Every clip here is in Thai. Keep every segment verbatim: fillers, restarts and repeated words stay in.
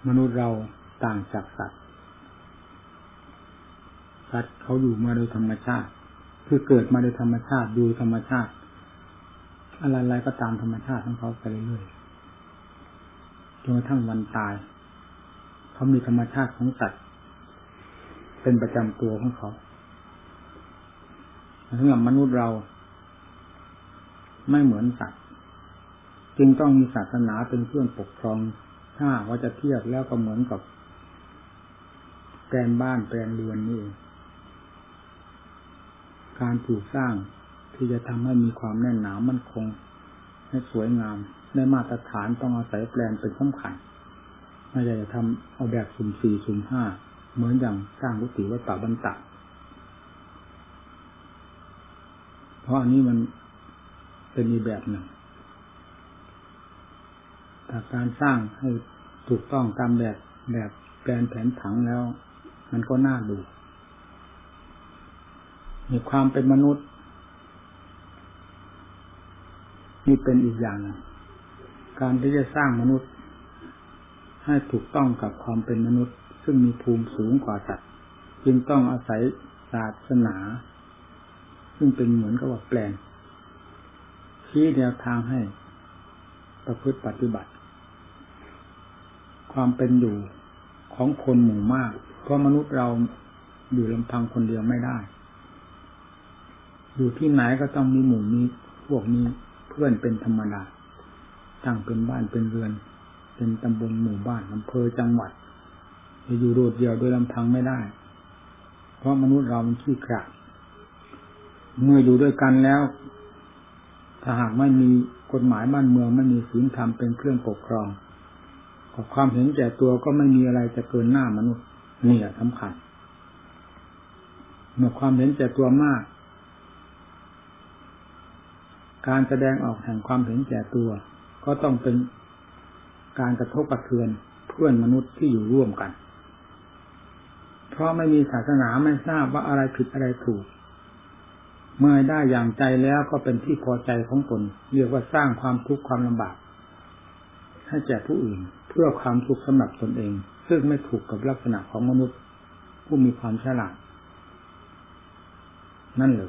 มนุษย์เราต่างจากสัตว์สัตว์เขาอยู่มาโดยธรรมชาติคือเกิดมาโดยธรรมชาติดูธรรมชาติอะไรๆก็ตามธรรมชาติของเขาไปเรื่อยๆจนกระทั่งวันตายเขามีธรรมชาติของสัตว์เป็นประจำตัวของเขาสำหรับมนุษย์เราไม่เหมือนสัตว์จึงต้องมีศาสนาเป็นเครื่องปกครองถ้าว่าจะเทียบแล้วก็เหมือนกับแปลนบ้านแปลนเรือนนี่เองการปลูกสร้างที่จะทำให้มีความแน่นหนามั่นคงและสวยงามได้มาตรฐานต้องอาศัยแปลนเป็นสำคัญไม่ใช่จะทำเอาแบบสุ่มสี่สุ่มห้าเหมือนอย่างสร้างกุฏิวัดป่าบรรดาเพราะอันนี้มันเป็นอีกแบบหนึ่งแต่การสร้างให้ถูกต้องตามแบบแบบแปลนแผนผังแล้วมันก็น่าดูมีความเป็นมนุษย์นี่เป็นอีกอย่างหนึ่งการที่จะสร้างมนุษย์ให้ถูกต้องกับความเป็นมนุษย์ซึ่งมีภูมิสูงกว่าสัตว์จึงต้องอาศัยศาสนาซึ่งเป็นเหมือนกับว่าแปลนชี้แนวทางให้ประพฤติปฏิบัติความเป็นอยู่ของคนหมู่มากเพราะมนุษย์เราอยู่ลำพังคนเดียวไม่ได้อยู่ที่ไหนก็ต้องมีหมู่มีพวกมีเพื่อนเป็นธรรมดาตั้งเป็นบ้านเป็นเรือนเป็นตำบลหมู่บ้านอำเภอจังหวัดจะอยู่โดดเดี่ยวโดยลำพังไม่ได้เพราะมนุษย์เรามันขี้ขลาดเมื่ออยู่ด้วยกันแล้วถ้าหากไม่มีกฎหมายบ้านเมืองไม่มีศีลธรรมเป็นเครื่องปกครองความเห็นแก่ตัวก็ไม่มีอะไรจะเกินหน้ามนุษย์นี่แหละสำคัญเมื่อความเห็นแก่ตัวมากการแสดงออกแห่งความเห็นแก่ตัวก็ต้องเป็นการกระทบกระเทือนเพื่อนมนุษย์ที่อยู่ร่วมกันเพราะไม่มีศาสนาไม่ทราบว่าอะไรผิดอะไรถูกเมื่อได้อย่างใจแล้วก็เป็นที่พอใจของตนเรียกว่าสร้างความทุกข์ความลำบากให้แก่ผู้อื่นเพื่อความทุกข์สำหรับตนเองซึ่งไม่ถูกกับลักษณะของมนุษย์ผู้มีความฉลาดนั่นเลย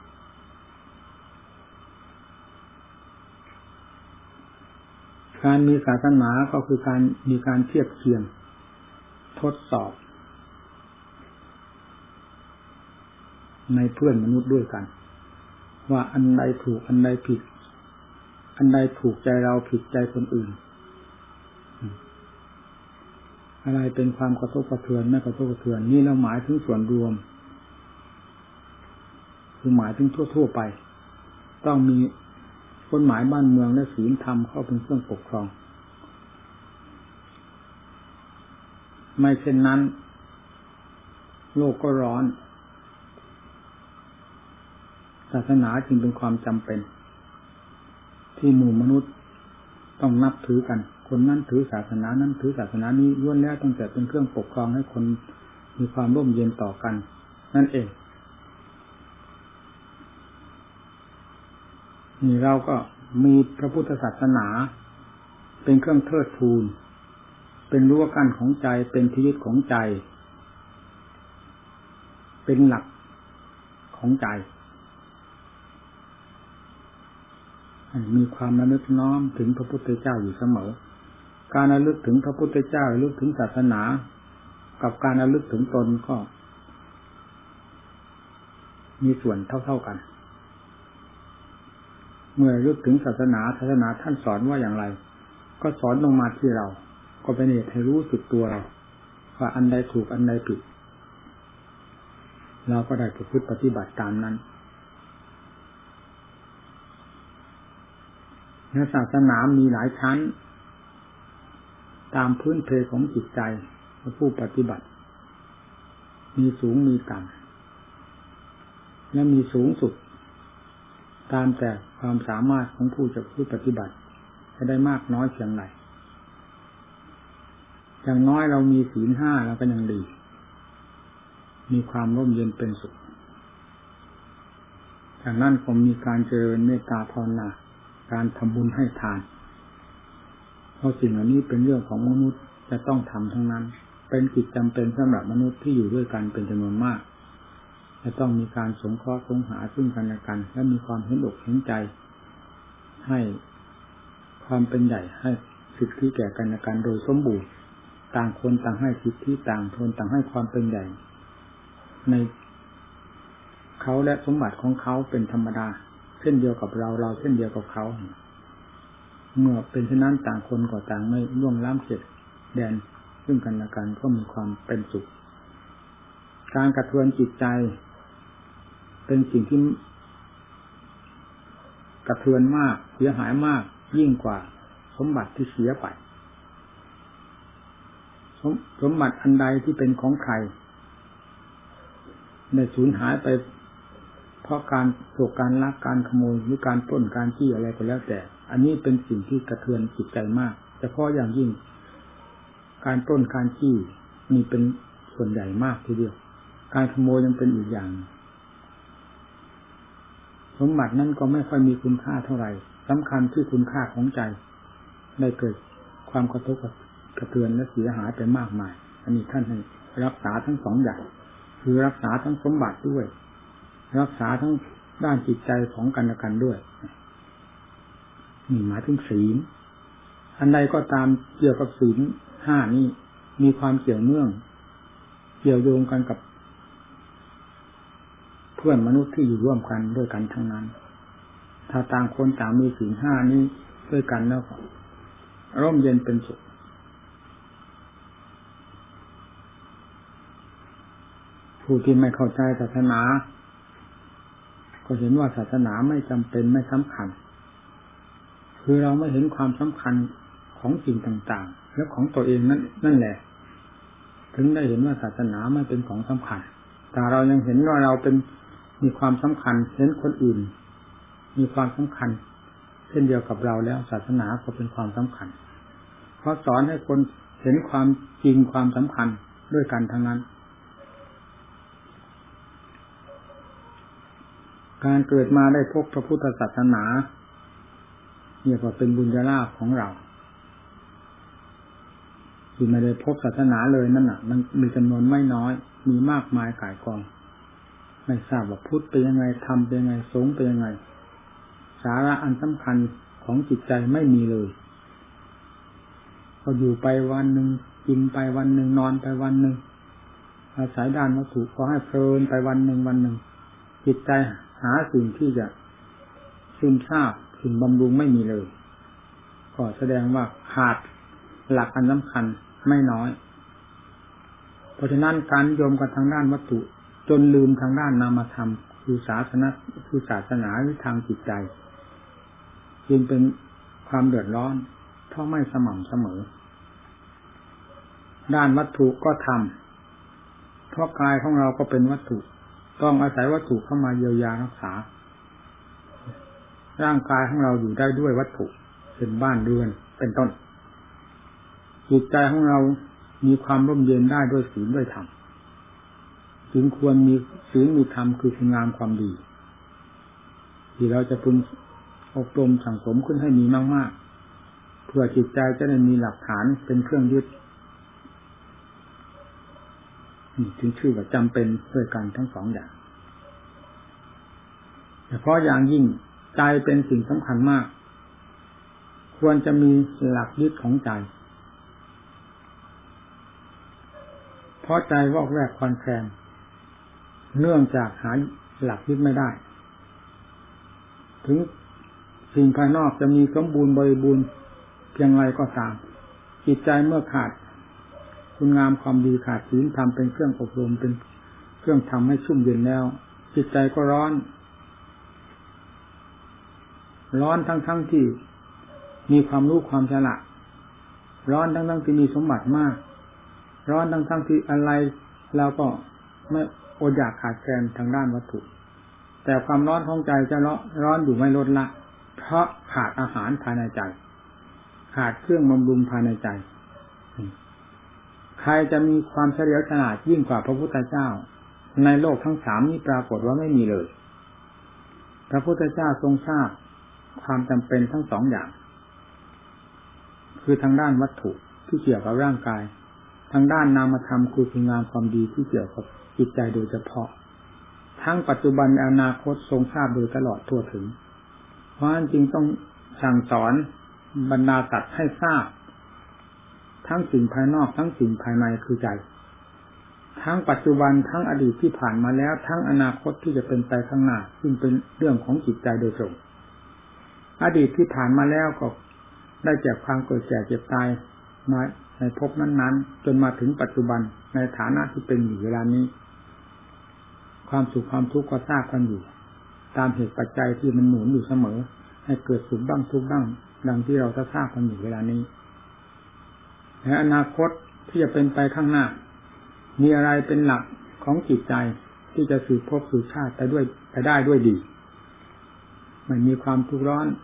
การมีศาสนาก็คือการมีการเทียบเคียงทดสอบในเพื่อนมนุษย์ด้วยกันว่าอันใดถูกอันใดผิดอันใดถูกใจเราผิดใจคนอื่นอะไรเป็นความกระทบกระเทือนไม่กระทบกระเทือนนี่เราหมายถึงส่วนรวมคือหมายถึงทั่วๆไปต้องมีกฎหมายบ้านเมืองและศีลธรรมเข้าเป็นเครื่องปกครองไม่เช่นนั้นโลกก็ร้อนศาสนาจึงเป็นความจำเป็นที่หมู่มนุษย์ต้องนับถือกันคนนั้นถือศาสนานั้นถือศาสนานี้ล้วนแล้วตั้งแต่เป็นเครื่องปกครองให้คนมีความร่มเย็นต่อกันนั่นเองนี่เราก็มีพระพุทธศาสนาเป็นเครื่องเทิดทูนเป็นรั้วกั้นของใจเป็นที่ยึดของใจเป็นหลักของใจมีความระลึกน้อมถึงพระพุทธเจ้าอยู่เสมอการระลึกถึงพระพุทธเจ้าระลึกถึงศาสนากับการระลึกถึงตนก็มีส่วนเท่าๆกันเมื่อระลึกถึงศาสนาศาสนาท่านสอนว่าอย่างไรก็สอนลงมาที่เราก็เป็นเหตุให้รู้สึกตัวเราว่าอันใดถูกอันใดผิดเราก็ได้ประพฤติปฏิบัติตามนั้นศาสนามีหลายชั้นตามพื้นเพของจิตใจของผู้ปฏิบัติมีสูงมีต่ำและมีสูงสุดตามแต่ความสามารถของผู้จะผู้ปฏิบัติจะได้มากน้อยเพียงไรอย่างน้อยเรามีศีลห้าเราก็ยังดีมีความร่มเย็นเป็นสุขจากนั้นก็มีการเจริญเมตตาภาวนาการทำบุญให้ทานเพราะสิ่งเหล่านี้เป็นเรื่องของมนุษย์จะต้องทำทั้งนั้นเป็นกิจจำเป็นสำหรับมนุษย์ที่อยู่ด้วยกันเป็นจำนวนมากจะต้องมีการสงเคราะห์สงหาซึ่งกันและกันและมีความเห็นอกเห็นใจให้ความเป็นใหญ่ให้สิทธิแก่กันและกันโดยสมบูรณ์ต่างคนต่างให้สิทธิต่างคนต่างให้ความเป็นใหญ่ในเขาและสมบัติของเขาเป็นธรรมดาเช่นเดียวกับเราเราเช่นเดียวกับเขาเมื่อเป็นเช่นนั้นต่างคนก็ต่างไม่ล่วงล้ำเขตแดนซึ่งกันและกันก็มีความเป็นสุขการกระเทือนจิตใจเป็นสิ่งที่กระเทือนมากเสียหายมากยิ่งกว่าสมบัติที่เสียไปสม, สมบัติอันใดที่เป็นของใครได้สูญหายไปเพราะการโศกการลักการขโมยหรือการปล้นการจี้อะไรก็แล้วแต่อันนี้เป็นสิ่งที่กระเทือนจิตใจมากเฉพาะอย่างยิ่งการปล้นการจี้นี่เป็นส่วนใหญ่มากทีเดียวการขโมยยังเป็นอีกอย่างสมบัตินั้นก็ไม่ค่อยมีคุณค่าเท่าไหร่สำคัญที่คุณค่าของใจได้เกิดความกระทบกระเทือนและเสียหายไปมากมายอันนี้ท่านให้รักษาทั้งสองอย่างคือรักษาทั้งสมบัติด้วยรักษาทั้งด้านจิตใจของกันและกันด้วยนี่หมายถึงศีลอันใดก็ตามเกี่ยวกับศีลห้านี้มีความเกี่ยวเนื่องเกี่ยวโยงกันกับเพื่อนมนุษย์ที่อยู่ร่วมกันด้วยกันทั้งนั้นถ้าต่างคนต่างมีศีลห้านี้ด้วยกันแล้วร่มเย็นเป็นสุขผู้ที่ไม่เข้าใจศาสนาก็เห็นว่าศาสนาไม่จำเป็นไม่สำคัญคือเราไม่เห็นความสำคัญของสิ่งต่างๆและของตัวเองนั่นนั่นแหละถึงได้เห็นว่าศาสนาไม่เป็นของสำคัญแต่เรายังเห็นว่าเราเป็นมีความสำคัญเห็นคนอื่นมีความสำคัญเช่นเดียวกับเราแล้วศาสนาก็เป็นความสำคัญเพราะสอนให้คนเห็นความจริงความสำคัญด้วยกันทั้งนั้นการเกิดมาได้พบพระพุทธศาสนาเนี่ยก็เป็นบุญญาลาภของเราที่ไม่ได้พบศาสนาเลยนั่นน่ะมันมีจำนวนไม่น้อยมีมากมายก่ายกองไม่ทราบว่าพุทธเป็นยังไงธรรมเป็นยังไงสงฆ์เป็นยังไงสาระอันสำคัญของจิตใจไม่มีเลยพออยู่ไปวันหนึ่งกินไปวันหนึ่งนอนไปวันหนึ่งอาศัยด้านวัตถุก็ให้เพลินไปวันหนึ่งวันหนึ่งจิตใจหาสิ่งที่จะซึมซาบสิ่งบำรุงไม่มีเลยก็แสดงว่าขาดหลักอันสำคัญไม่น้อยเพราะฉะนั้นการนิยมกันทางด้านวัตถุจนลืมทางด้านนามธรรมคือศาสนาคือศาสนาหรือทางจิตใจจึงเป็นความเดือดร้อนเพราะไม่สม่ำเสมอด้านวัตถุก็ทำเพราะกายของเราก็เป็นวัตถุต้องอาศัยวัตถุเข้ามาเยียวยารักษาร่างกายของเราอยู่ได้ด้วยวัตถุเป็นบ้านเรือนเป็นต้นจิตใจของเรามีความร่มเย็นได้ด้วยศีลด้วยธรรมจึงควรมีศีลมีธรรมคือคุณงามความดีที่เราจะพึงอบรมสั่งสมขึ้นให้มีมากๆเพื่อจิตใจจะได้มีหลักฐานเป็นเครื่องยึดนี่ถึงชื่อว่าจำเป็นด้วยกันทั้งสองอย่างแต่เพราะอย่างยิ่งใจเป็นสิ่งสำคัญมากควรจะมีหลักยึดของใจเพราะใจวอกแวกคลอนแคลนเนื่องจากหาหลักยึดไม่ได้ถึงสิ่งภายนอกจะมีสมบูรณ์บริบูรณ์เพียงไรก็ตามจิตใจเมื่อขาดคุณงามความดีขาดศีลธรรมเป็นเครื่องอบรมเป็นเครื่องทำให้ชุ่มเย็นแล้วจิตใจก็ร้อนร้อนทั้งๆ ท, ที่มีความรู้ความฉลาดร้อนทั้งๆ ที่มีสมบัติมากร้อนทั้งๆ ที่อะไรเราก็ไม่อดอยากขาดแคลนทางด้านวัตถุแต่ความร้อนของใจจะร้อนอยู่ไม่ลดละเพราะขาดอาหารภายในใจขาดเครื่องบำรุงภายในใจใครจะมีความเฉลียวฉลาดยิ่งกว่าพระพุทธเจ้าในโลกทั้งสามนี้ปรากฏว่าไม่มีเลยพระพุทธเจ้าทรงทราบความจำเป็นทั้งสองอย่างคือทางด้านวัตถุที่เกี่ยวกับร่างกายทางด้านนามธรรมคือคุณงามความดีที่เกี่ยวกับจิตใจโดยเฉพาะทั้งปัจจุบันอนาคตทรงทราบโดยตลอดทั่วถึงเพราะฉะนั้นจึงต้องสั่งสอนบรรดาสัตว์ให้ทราบทั้งสิ่งภายนอกทั้งสิ่งภายในคือใจทั้งปัจจุบันทั้งอดีตที่ผ่านมาแล้วทั้งอนาคตที่จะเป็นไปข้างหน้าซึ่งเป็นเรื่องของจิตใจโดยตรงอดีตที่ผ่านมาแล้วก็ได้แก่ความเกิดแก่เจ็บตายมาในภพนั้นๆจนมาถึงปัจจุบันในฐานะที่เป็นอยู่เวลานี้ความสุขความทุกข์ก็ทราบกันอยู่ตามเหตุปัจจัยที่มันหนุนอยู่เสมอให้เกิดสุขบ้างทุกข์บ้างดังที่เราทราบกันอยู่เวลานี้ในอนาคตที่จะเป็นไปข้างหน้ามีอะไรเป็นหลักของจิตใจที่จะสืบพบสืบชาติไปด้วยไปได้ด้วยดีไม่มีความทุกข์ร้อน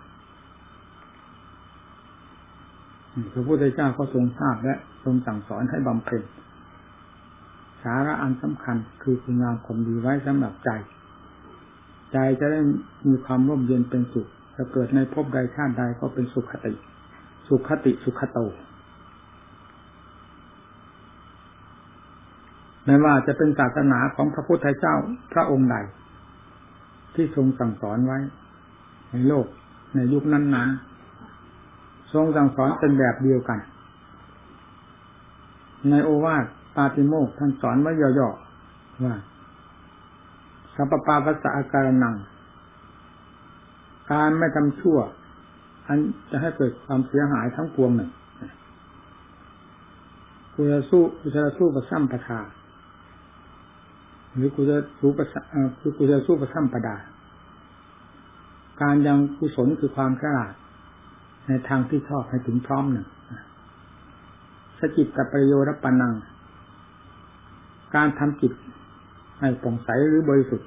พระพุทธเจ้าก็ทรงทราบและทรงสั่งสอนให้บำเพ็ญสาระอันสำคัญคือคุณงามความดีไว้สำหรับใจใจจะได้มีความร่มเย็นเป็นสุขจะเกิดในภพใดชาติใดก็เป็นสุขคติสุขคติสุขโตไม่ว่าจะเป็นศาสนาของพระพุทธเจ้าพระองค์ใดที่ทรงสั่งสอนไว้ในโลกในยุคนั้นๆทรงสั่งสอนเป็นแบบเดียวกันในโอวาทปาติโมกข์ท่านสอนไว้ย่อๆว่าสัพพปาปัสสะอาการนังการไม่ทำชั่วอันจะให้เกิดความเสียหายทั้งปวงหนึ่งกูจะสู้กูจะสู้ประสัมปทาหรือกูจะสู้ประคือกูจะสู้ประสัมปดาการยังกุศลคือความฉลาดในทางที่ชอบให้ถึงพร้อมหนึ่งสจิตตประโยชน์ปนังการทำจิตให้ผ่องใสหรือบริสุทธิ์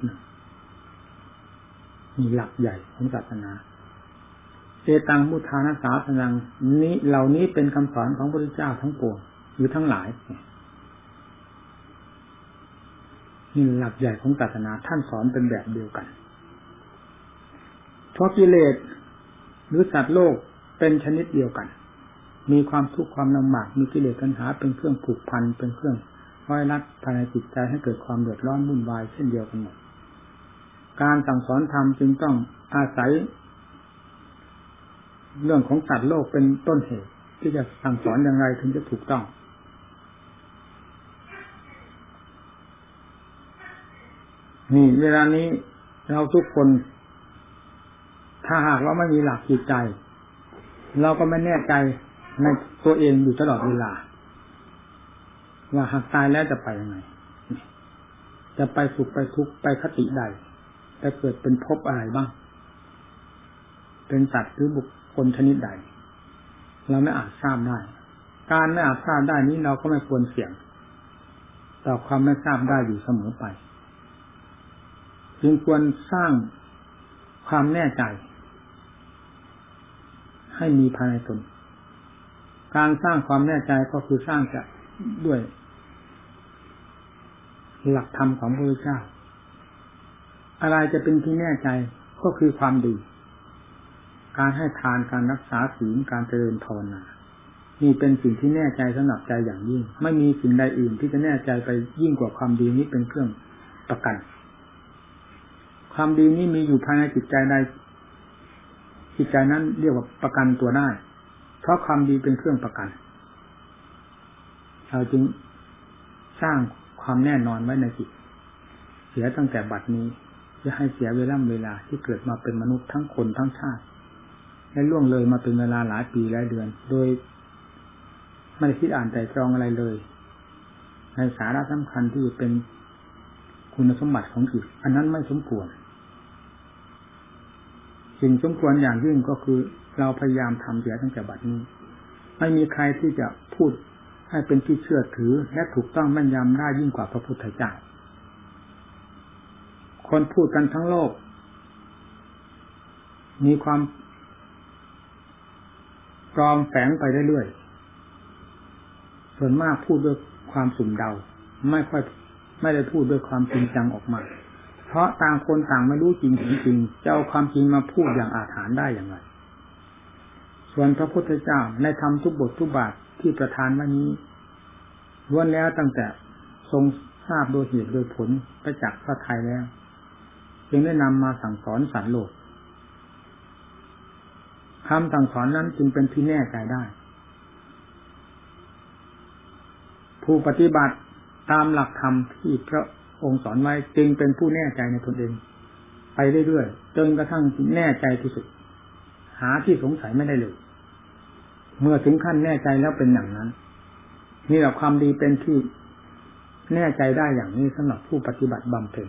มีหลักใหญ่ของศาสนาเอตังมุทานาสาสนังนี้เหล่านี้เป็นคำสอนของพระพุทธเจ้าทั้งปวงหรือทั้งหลายนี่หลักใหญ่ของศาสนาท่านสอนเป็นแบบเดียวกันเพราะกิเลสหรือสัตว์โลกเป็นชนิดเดียวกันมีความทุกข์ความลำบากมีกิเลสตัณหาเป็นเครื่องผูกพันเป็นเครื่องร้อยรัดภายในจิตใจให้เกิดความเดือดร้อนวุ่นวายเช่นเดียวกันหมดการสั่งสอนธรรมจึงต้องอาศัยเรื่องของสัตว์โลกเป็นต้นเหตุที่จะสั่งสอนอย่างไรถึงจะถูกต้องนี่เวลานี้เราทุกคนถ้าหากเราไม่มีหลักจิตใจเราก็ไม่แน่ใจในตัวเองอยู่ตลอดเวลาว่าหากตายแล้วจะไปยังไงจะไปสุขไปทุกข์ไปคติใดจะเกิดเป็นภพอะไรบ้างเป็นสัตว์หรือบุคคลชนิดใดเราไม่อาจทราบได้การไม่อาจทราบได้นี้เราก็ไม่ควรเสี่ยงต่อความไม่ทราบได้อยู่เสมอไปจึงควรสร้างความแน่ใจให้มีภายในตนการสร้างความแน่ใจก็คือสร้างจะด้วยหลักธรรมของพระพุทธเจ้าอะไรจะเป็นที่แน่ใจก็คือความดีการให้ทานการรักษาศีลการเจริญภาวนานี่เป็นสิ่งที่แน่ใจสำหรับใจอย่างยิ่งไม่มีสิ่งใดอื่นที่จะแน่ใจไปยิ่งกว่าความดีนี้เป็นเครื่องประกันความดีนี้มีอยู่ภายในจิตใจใดจิตใจนั้นเรียกว่าประกันตัวได้เพราะความดีเป็นเครื่องประกันเราจึงสร้างความแน่นอนไว้ในจิตเสียตั้งแต่บัดนี้จะให้เสียเวลาเวลาที่เกิดมาเป็นมนุษย์ทั้งคนทั้งชาติและล่วงเลยมาเป็นเวลาหลายปีหลายเดือนโดยไม่ได้คิดอ่านแต่ตรองอะไรเลยในสาระสำคัญที่เป็นคุณสมบัติของจิตอันนั้นไม่สมควรสิ่งสมควรอย่างยิ่งก็คือเราพยายามทำเสียตั้งแต่บัดนี้ไม่มีใครที่จะพูดให้เป็นที่เชื่อถือและถูกต้องแม่นยำได้ยิ่งกว่าพระพุทธเจ้าคนพูดกันทั้งโลกมีความปลอมแฝงไปเรื่อยๆส่วนมากพูดด้วยความสุ่มเดาไม่ค่อยไม่ได้พูดด้วยความจริงจังออกมาเพราะต่างคนต่างไม่รู้จริงจริงจะเอาความจริงมาพูดอย่างอาถรรพ์ได้อย่างไรส่วนพระพุทธเจ้าในธรรมทุกบททุกบาทที่ประทานว่านี้ล้วนแล้วตั้งแต่ทรงทราบโดยเหตุโดยผลประจักษ์พระทัยแล้วจึงได้นำมาสั่งสอนสัตว์โลกคำสั่งสอนนั้นจึงเป็นที่แน่ใจได้ผู้ปฏิบัติตามหลักธรรมที่พระองค์สอนไว้จึงเป็นผู้แน่ใจในตนเองไปเรื่อยๆจนกระทั่งแน่ใจที่สุดหาที่สงสัยไม่ได้เลยเมื่อถึงขั้นแน่ใจแล้วเป็นอย่างนั้นนี่แหละความดีเป็นที่แน่ใจได้อย่างนี้สำหรับผู้ปฏิบัติบำเพ็ญ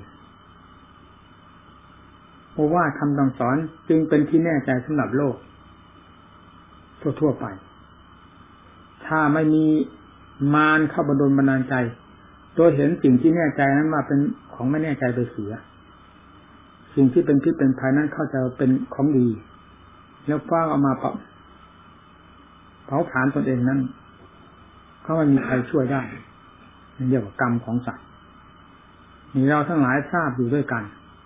เพราะว่าคำสั่งสอนจึงเป็นที่แน่ใจสำหรับโลกทั่วๆไปถ้าไม่มีมารเข้าบันดลบันดาลใจโดยเห็นสิ่งที่แน่ใจนั้นมาเป็นของไม่แน่ใจไปเสียสิ่งที่เป็นพิษเป็นภัยนั้นเข้าใจเป็นของดีแล้วฟ้าเอามาเผาเผาผลาญตนเองนั้นเขาไม่มีใครช่วยได้นี่เรียกว่ากรรมของสัตว์นี่เราทั้งหลายทราบอยู่ด้วยกัน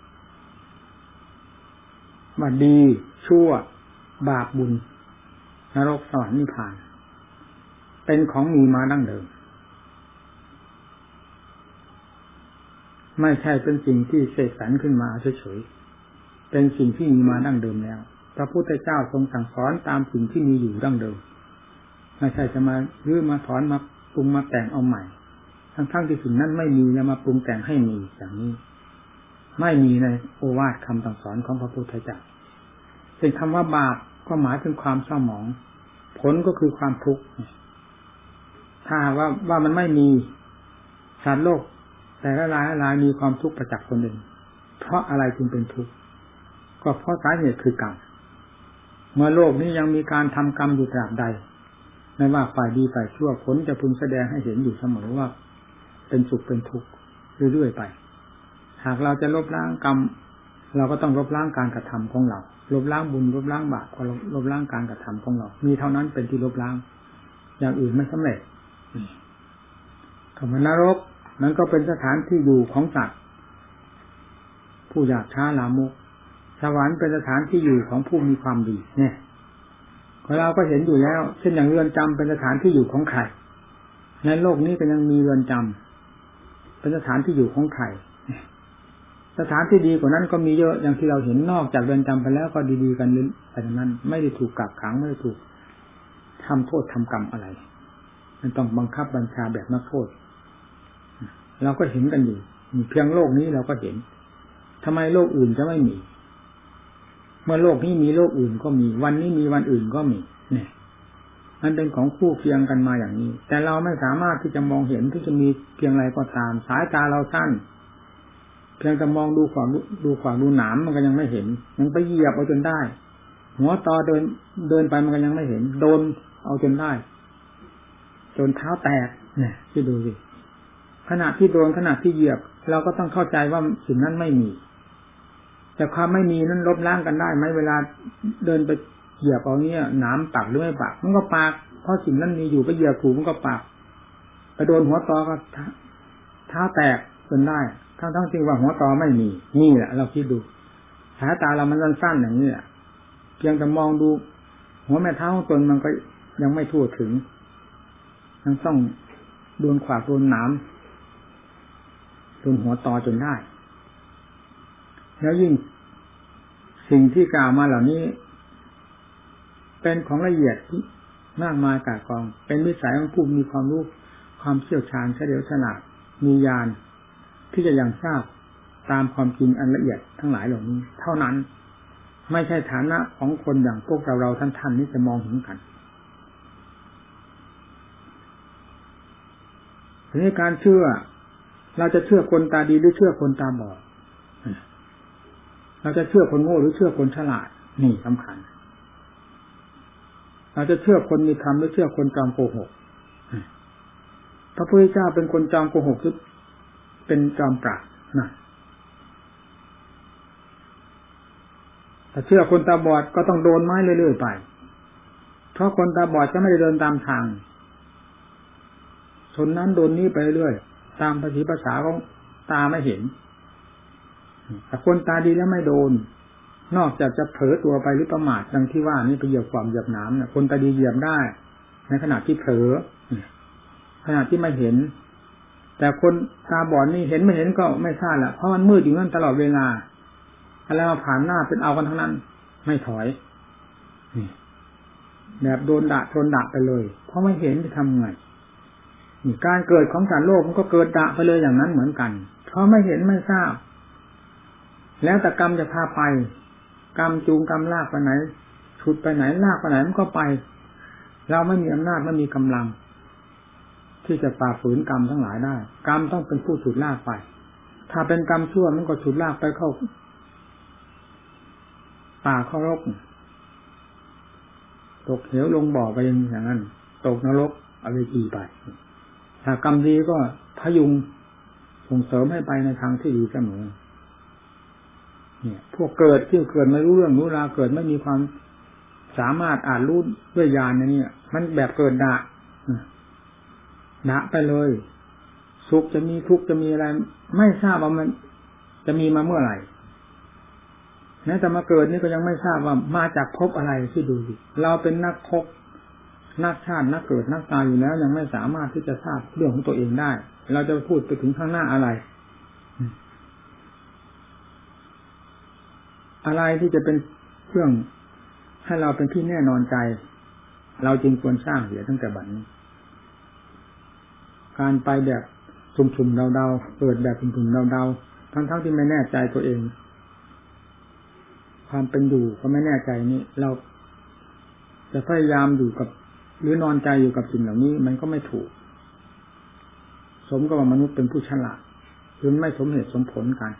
ว่าดีชั่วบาปบุญนรกสวรรค์นิพพานเป็นของมีมาดั้งเดิมไม่ใช่เป็นสิ่งที่เสกสรรขึ้นมาเฉยๆเป็นสิ่งที่มีมาดั้งเดิมแล้วพระพุทธเจ้าทรงสั่งสอนตามสิ่งที่มีอยู่ดั้งเดิมไม่ใช่จะมารื้อมาถอนมาปรุงมาแต่งเอาใหม่ทั้งๆที่สิ่งนั้นไม่มีแล้วมาปรุงแต่งให้มีอย่างนี้ไม่มีในโอวาทคำสั่งสอนของพระพุทธเจ้าเป็นคำว่าบาปก็หมายถึงความเศร้าหมองผลก็คือความทุกข์ถ้าว่าว่ามันไม่มีสัตว์โลกแต่ละรายละรายมีความทุกข์ประจักษ์ตนเองเพราะอะไรจึงเป็นทุกข์ก็เพราะสาเหตุคือกรรมเมื่อโลกนี้ยังมีการทำกรรมอยู่ตราบใดไม่ว่าฝ่ายดีฝ่ายชั่วผลจะพึงแสดงให้เห็นอยู่เสมอว่าเป็นสุขเป็นทุกข์เรื่อยๆไปหากเราจะลบล้างกรรมเราก็ต้องลบล้างการกระทำของเราลบล้างบุญลบล้างบาปก็ลบล้างการกระทำของเรามีเท่านั้นเป็นที่ลบล้างอย่างอื่นไม่สำเร็จคำว่านรกนั้นก็เป็นสถานที่อยู่ของสัตว์ผู้หยาบช้าลามกสวรรค์เป็นสถานที่อยู่ของผู้มีความดีเนี่ยเราก็เห็นอยู่แล้วเช่นอย่างเรือนจำเป็นสถานที่อยู่ของใครในโลกนี้ก็ยังมีเรือนจำเป็นสถานที่อยู่ของใครสถานที่ดีกว่านั้นก็มีเยอะอย่างที่เราเห็นนอกจากเรือนจำไปแล้วก็ดีๆกันไปทั้งนั้นไม่ได้ถูกกักขังไม่ได้ถูกทำโทษทำกรรมอะไรมันต้องบังคับบัญชาแบบนักโทษเราก็เห็นกันอยู่เพียงโลกนี้เราก็เห็นทำไมโลกอื่นจะไม่มีเมื่อโลกนี้มีโลกอื่นก็มีวันนี้มีวันอื่นก็มีเนี่ยมันเป็นของคู่เคียงกันมาอย่างนี้แต่เราไม่สามารถที่จะมองเห็นที่จะมีเพียงไรก็ตามสายตาเราสั้นเพียงแต่มองดูขวางดูขวางดูหนามมันก็ยังไม่เห็นมันไปเหยียบเอาจนได้หัวตอเดินเดินไปมันก็ยังไม่เห็นโดนเอาจนได้จนเท้าแตกเนี่ยที่ดูสิขณะที่โดนขณะที่เหยียบเราก็ต้องเข้าใจว่าสิ่งนั้นไม่มีแต่ความไม่มีนั้นลบล้างกันได้ไหมเวลาเดินไปเหยียบเอาเนี่ยหนามปักหรือไม่ปักมันก็ปักเพราะสิ่งนั้นมีอยู่ไปเหยียบถูกมันก็ปักไปโดนหัวตอก็เท้าแตกจนได้ทั้งทั้งที่ว่าหัวตอไม่มีนี่แหละเราคิดดูสายตาเรามันสั้นๆอย่างนี้แหละเพียงแต่มองดูหัวแม่เท้าตนมันก็ยังไม่ทั่วถึงยังต้องโดนขวากโดนหนามโดนหัวตอจนได้แล้วยิ่งสิ่งที่กล่าวมาเหล่านี้เป็นของละเอียดมากมายกายกองเป็นวิสัยของผู้มีความรู้ความเชี่ยวชาญเฉลียวฉลาดมีญาณที่จะยังทราบตามความจริงอันละเอียดทั้งหลายเหล่านี้เท่านั้นไม่ใช่ฐานะของคนอย่างพวกเราเราท่านๆนี้จะมองเห็นกันทีนี้การเชื่อเราจะเชื่อคนตาดีหรือเชื่อคนตาบอดเราจะเชื่อคนโง่หรือเชื่อคนฉลาดนี่สำคัญเราจะเชื่อคนมีธรรมหรือเชื่อคนจอมโกหกพระพุทธเจ้าเป็นคนจอมโกหกหรือเป็นจอมปราชญ์นะถ้าเชื่อคนตาบอดก็ต้องโดนไม้เรื่อยๆไปเพราะคนตาบอดจะไม่ได้เดินตามทางชนนั้นโดนนี้ไปเรื่อยตามภาษีภาษาของตาไม่เห็นแต่คนตาดีแล้วไม่โดนนอกจากจะเผลอตัวไปหรือประมาทดังที่ว่านี่ไปเหยียบความเหยียบน้ำเนี่ยคนตาดีเหยียบได้ในขณะที่เผลอขณะที่ไม่เห็นแต่คนตาบอดนี่เห็นไม่เห็นก็ไม่ทราบแหละเพราะมันมืดอยู่นั่นตลอดเวลาอะไรมาผ่านหน้าเป็นเอากันทั้งนั้นไม่ถอยแบบโดนด่าชนด่าไปเลยเพราะไม่เห็นจะทำไงการเกิดของสัตว์โลกมันก็เกิดด่าไปเลยอย่างนั้นเหมือนกันเพราะไม่เห็นไม่ทราบแล้วแต่กรรมจะพาไปกรรมจูงกรรมลากไปไหนฉุดไปไหนลากไปไหนมันก็ไปเราไม่มีอำนาจไม่มีกำลังที่จะฝ่าฝืนกรรมทั้งหลายได้กรรมต้องเป็นผู้ฉุดลากไปถ้าเป็นกรรมชั่วมันก็ฉุดลากไปเข้าป่าเข้ารกตกเหวลงบ่อไปอย่างนั้นตกนรกอเวจีไปถ้ากรรมดีก็พยุงส่งเสริมให้ไปในทางที่ดีเสมอเนี่ยพวกเกิดที่เกิดไม่รู้เรื่องรู้ราวเกิดไม่มีความสามารถอ่านรู้ด้วยญาณนี่มันแบบเกิดด่าด่าไปเลยสุขจะมีทุกข์จะมีอะไรไม่ทราบว่ามันจะมีมาเมื่อไหร่แม้แต่มาเกิดนี่ก็ยังไม่ทราบว่ามาจากภพอะไรที่ดูดิเราเป็นนักภพนักชาตินักเกิดนักตายอยู่แล้วยังไม่สามารถที่จะทราบเรื่องของตัวเองได้เราจะพูดไปถึงข้างหน้าอะไรอะไรที่จะเป็นเครื่องให้เราเป็นที่แน่นอนใจเราจึงควรสร้างเสียตั้งแต่บัดนี้การไปแบบสุ่มๆเดาๆเกิดแบบสุ่มๆเดาๆทั้งๆที่ไม่แน่ใจตัวเองความเป็นอยู่ก็ไม่แน่ใจนี่เราจะพยายามอยู่กับหรือนอนใจอยู่กับสิ่งเหล่านี้มันก็ไม่ถูกสมกับว่ามนุษย์เป็นผู้ฉลาดหรือไม่สมเหตุสมผลกัน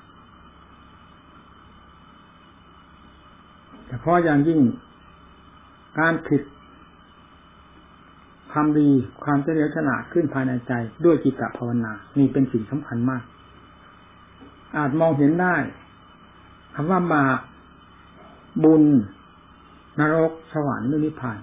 แต่เพราะอย่างยิ่งการผิดความดีความเฉลียวฉลาดขึ้นภายในใจด้วยจิตภาวนานี่เป็นสิ่งสำคัญมากอาจมองเห็นได้คำว่าบาปบุญนรกสวรรค์นิพพาน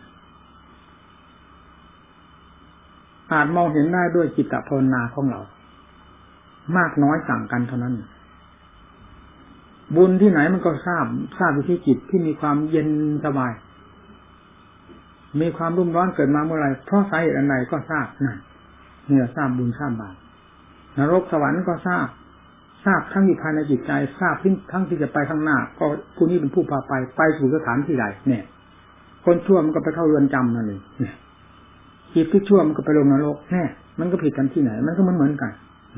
อาจมองเห็นได้ด้วยจิตภาวนาของเรามากน้อยต่างกันเท่านั้นบุญที่ไหนมันก็ทราบทราบอยู่ที่จิตที่มีความเย็นสบายมีความรุ่มร้อนเกิดมาเมื่อไรเพราะสาเหตุอันใดก็ทราบนั่นเนี่ยทราบบุญทราบบาปนรกสวรรค์ก็ทราบทราบทั้งอยู่ภายในจิตใจทราบทั้งที่จะไปข้างหน้าก็ผู้นี้เป็นผู้พาไปไปสู่สถานที่ใดเนี่ยคนชั่วมันก็ไปเข้าเรือนจำนั่นเองเนี่ยจิตที่ชั่วมันก็ไปลงนรกแน่มันก็ผิดกันที่ไหนมันก็เหมือนเหมือนกัน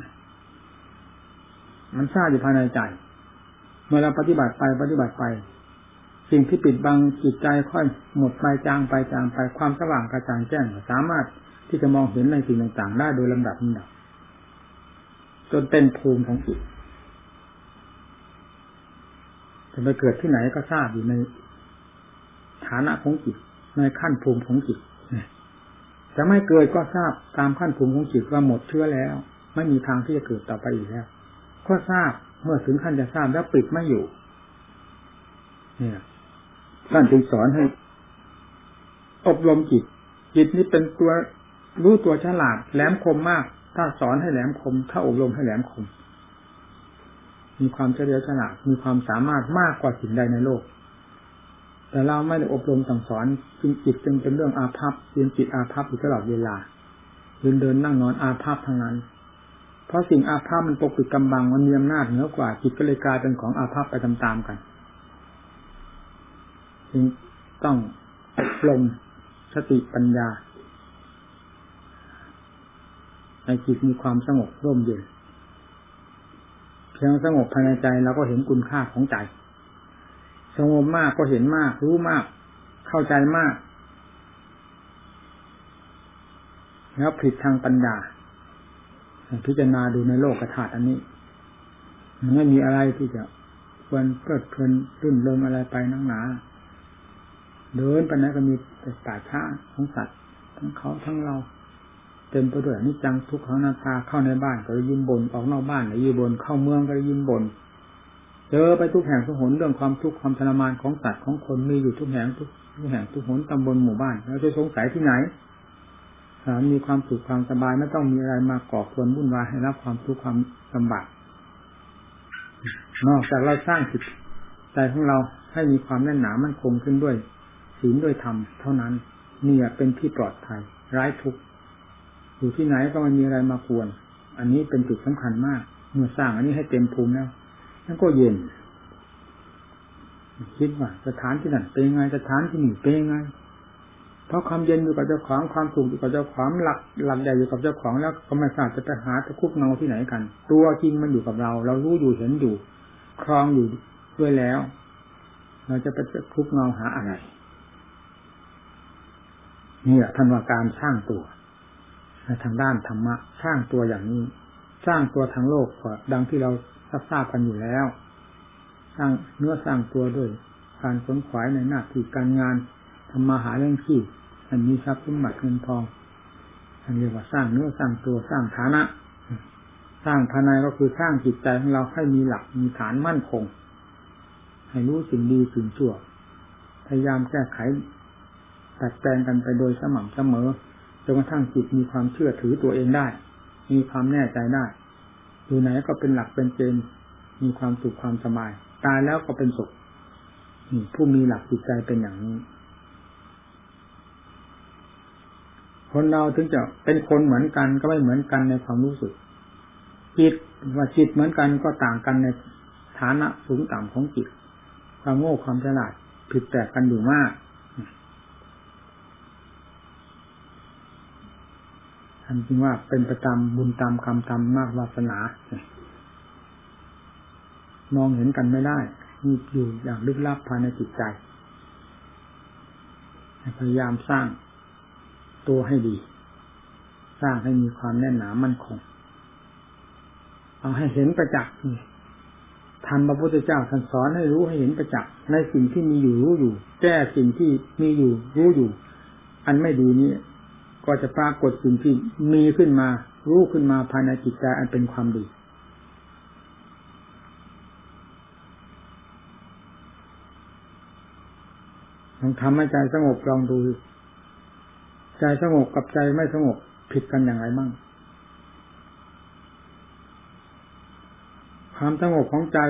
มันทราบอยู่ภายในใจเมื่อเราปฏิบัติไปปฏิบัติไปสิ่งที่ปิดบังจิตใจค่อยหมดไปจางไปจางไปความสว่างกระจ่างแจ้งสามารถที่จะมองเห็นในสิ่งต่างๆได้โดยลำดับลำดับจนเป็นภูมิของจิตจะไปเกิดที่ไหนก็ทราบอยู่ในฐานะของจิตในขั้นภูมิของจิตจะไม่เกิดก็ทราบตามขั้นภูมิของจิตว่าหมดเชื้อแล้วไม่มีทางที่จะเกิดต่อไปอีกแล้วก็ทราบเมื่อถึงขั้นจะทราบแล้วปิดไม่อยู่เนี่ยท่านจึงสอนให้อบรมจิตจิตนี้เป็นตัวรู้ตัวฉลาดแหลมคมมากถ้าสอนให้แหลมคมถ้าอบรมให้แหลมคมมีความเฉลียวฉลาดมีความสามารถมากกว่าสิ่งใดในโลกแต่เราไม่ได้อบรมสั่งสอนจึงจิตจึงเป็นเรื่องอาภัพเรียนจิตอาภัพอยู่ตลอดเวลาเดินเดินนั่งนอนอาภัพทั้งนั้นเพราะสิ่งอาภัพมันปกปิดกำบังมันมีอำนาจเหนือกว่าจิตก็เลยกลายเป็นของอาภัพไปตามๆกันจึงต้องอบรมสติปัญญาให้จิตมีความสงบร่มเย็นเพียงสงบภายในใจเราก็เห็นคุณค่าของใจสงบมากก็เห็นมากรู้มากเข้าใจมากแล้วผิดทางปัญญาพิจารณาดูในโลกธาตุอันนี้มันไม่มีอะไรที่จะควรเกิดเพลินรื่นเริงอะไรไปนักหนาเดินไปไหนก็มีแต่ป่าช้าของสัตว์ทั้งเขาทั้งเราเต็มไปด้วยอนิจจังทุกขังอนัตตาเข้าในบ้านก็ได้ยินบ่นออกนอกบ้านก็ได้ยินบ่นเข้าเมืองก็ได้ยินบ่นเจอไปทุกแห่งทุกหนเรื่องความทุกข์ความทรมานของสัตว์ของคนมีอยู่ทุกแห่งทุกทุกแห่งทุกหนตำบลหมู่บ้านเราจะสงสัยที่ไหนถ้ามีความสุขความสบายไม่ต้องมีอะไรมาก่อควรวุ่นวายให้รับความทุกข์ความลำบากนอกจากเราสร้างจิตใจของเราให้มีความแน่นหนามั่นคงขึ้นด้วยศีลด้วยธรรมเท่านั้นนี่เป็นที่ปลอดภัยไร้ทุกข์อยู่ที่ไหนก็ไม่มีอะไรมากวนอันนี้เป็นจุดสำคัญมากเมื่อสร้างอันนี้ให้เต็มภูมิแล้วนั่นก็เย็นคิดว่าสถานที่นั่นเป็นไงสถานที่นี่เป็นไงเพราะความเย็นอยู่กับเจ้าของความสุขอยู่กับเจ้าของหลักหลักใหญ่อยู่กับเจ้าของแล้วก็ไม่ทราบจะไปหาตะคุบเงาที่ไหนกันตัวจริงมันอยู่กับเราเรารู้อยู่เห็นอยู่ครองอยู่ด้วยแล้วเราจะไปตะคุบเงาหาอะไรนี่แหละท่านว่าการสร้างตัวในทางด้านธรรมะสร้างตัวอย่างนี้สร้างตัวทางโลกก็ดังที่เราทราบกันอยู่แล้วสร้างเนื้อสร้างตัวด้วยการขนขวายในหน้าที่การงานทำมาหาเรื่องชีพอันมีทรัพย์สมบัติเงินทองอันเรียกว่าสร้างเนื้อสร้างตัวสร้างฐานะสร้างภายในก็คือสร้างจิตใจของเราให้มีหลักมีฐานมั่นคงให้รู้สิ่งดีสิ่งชั่วพยายามแก้ไขตัดแต่งกันไปโดยสม่ำเสมอจนกระทั่งจิตมีความเชื่อถือตัวเองได้มีความแน่ใจได้อยู่ไหนก็เป็นหลักเป็นเกณฑ์มีความสุขความสบายตายแล้วก็เป็นสุขนี่ผู้มีหลักจิตใจเป็นอย่างนี้คนเราถึงจะเป็นคนเหมือนกันก็ไม่เหมือนกันในความรู้สึกจิตว่าจิตเหมือนกันก็ต่างกันในฐานะสูงต่ำของจิตความโง่ความฉลาดผิดแปลกกันอยู่มากท่านจึงว่าเป็นประจำบุญตามกรรมตามมากวาสนามองเห็นกันไม่ได้มีอยู่อย่างลึกลับภายในจิตใจพยายามสร้างตัวให้ดีสร้างให้มีความแน่นหนามั่นคงเอาให้เห็นประจักษ์ธรรมพระพุทธเจ้าท่านสอนให้รู้ให้เห็นประจักษ์ในสิ่งที่มีอยู่รู้อยู่แก้สิ่งที่มีอยู่รู้อยู่อันไม่ดีนี้ก็จะปรากฏสิ่งที่มีขึ้นมารู้ขึ้นมาภายในจิตใจอันเป็นความดีลองทำให้ใจสงบลองดูใจสงบกับใจไม่สงบผิดกันอย่างไรบ้างความสงบของใจ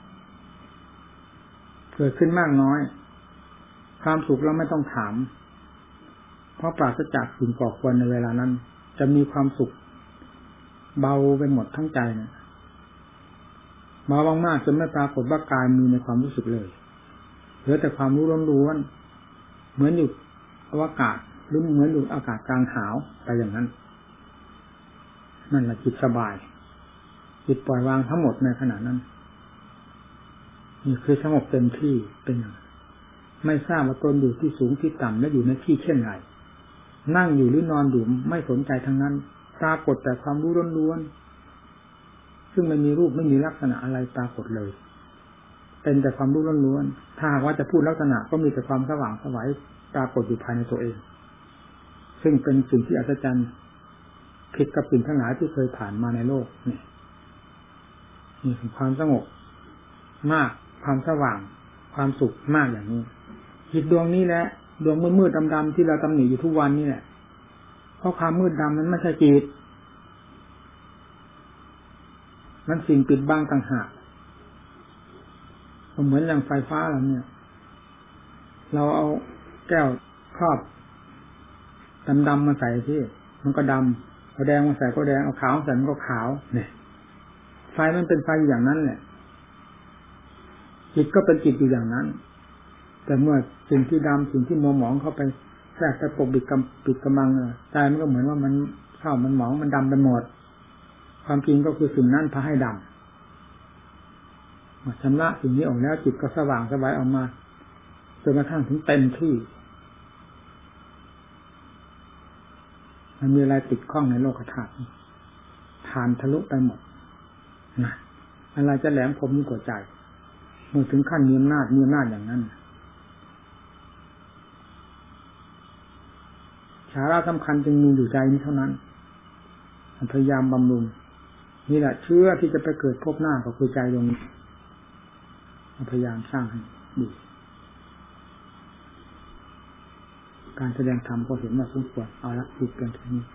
เกิดขึ้นมากน้อยความสุขเราไม่ต้องถามเพราะปราศจากสิ่งก่อควรในเวลานั้นจะมีความสุขเบาไปหมดทั้งใจนะเบามากๆจนไม่ปรากฏว่ากายมีในความรู้สึกเลยเหลือแต่ความรู้ล้วนๆเหมือนอยู่อวกาศหรือเหมือนอยู่อากาศกลางหาวไปอย่างนั้นนั่นแหละจิตสบายจิตปล่อยวางทั้งหมดในขณะนั้นนี่คือสงบเต็มที่เป็นอย่างไม่ทราบว่าตนอยู่ที่สูงที่ต่ำและอยู่ในที่เช่นไรนั่งอยู่หรือนอนอยู่ไม่สนใจทั้งนั้นปรากฏแต่ความรู้ล้วนๆซึ่งไม่มีรูปไม่มีลักษณะอะไรปรากฏเลยเป็นแต่ความรู้ล้วนๆถ้าว่าจะพูดลักษณะก็มีแต่ความสว่างไสวปรากฏอยู่ภายในตัวเองซึ่งเป็นสิ่งที่อัศจรรย์ผิดกับสิ่งทั้งหลายที่เคยผ่านมาในโลกนี่นี่คือความสงบมากความสว่างความสุขมากอย่างนี้จิตดวงนี้แหละดวงมืดๆดำๆที่เราตำหนิอยู่ทุกวันนี่แหละเพราะความมืดดำนั้นไม่ใช่จิตมันสิ่งปิดบังต่างหากเหมือนอย่างไฟฟ้าเราเนี่ยเราเอาแก้วครอบดำๆมาใส่ที่มันก็ดำเอาแดงมาใส่ก็แดงเอาขาวใส่มันก็ขาวเนี่ยไฟมันเป็นไฟอย่างนั้นแหละจิตก็เป็นจิตอยู่อย่างนั้นแต่เมื่อสิ่งที่ดำสิ่งที่มัวหมองเข้าไปแทรกตะปบปิดกำปิดกำลังใจมันก็เหมือนว่ามันเข้ามันหมองมันดำไปหมดความจริงก็คือสิ่งนั้นพาให้ดำชำระสิ่งนี้ออกแล้วจิตก็สว่างสบายออกมาจนกระทั่งถึงเต็มที่มันมีอะไรติดข้องในโลกธาตุผ่านทะลุไปหมดนะอะไรจะแหลมคมยิ่งกว่าใจเมื่อถึงขั้นมีอำนาจมีอำนาจอย่างนั้นสาระสำคัญจึงมีอยู่ใจนี้เท่านั้นพยายามบำรุงนี่แหละเชื่อที่จะไปเกิดพบหน้าก็คือใจดวงนี้พยายามสร้างให้ดีการแสดงธรรมก็เห็นว่าสมควรเอาละพูดกันแค่นี้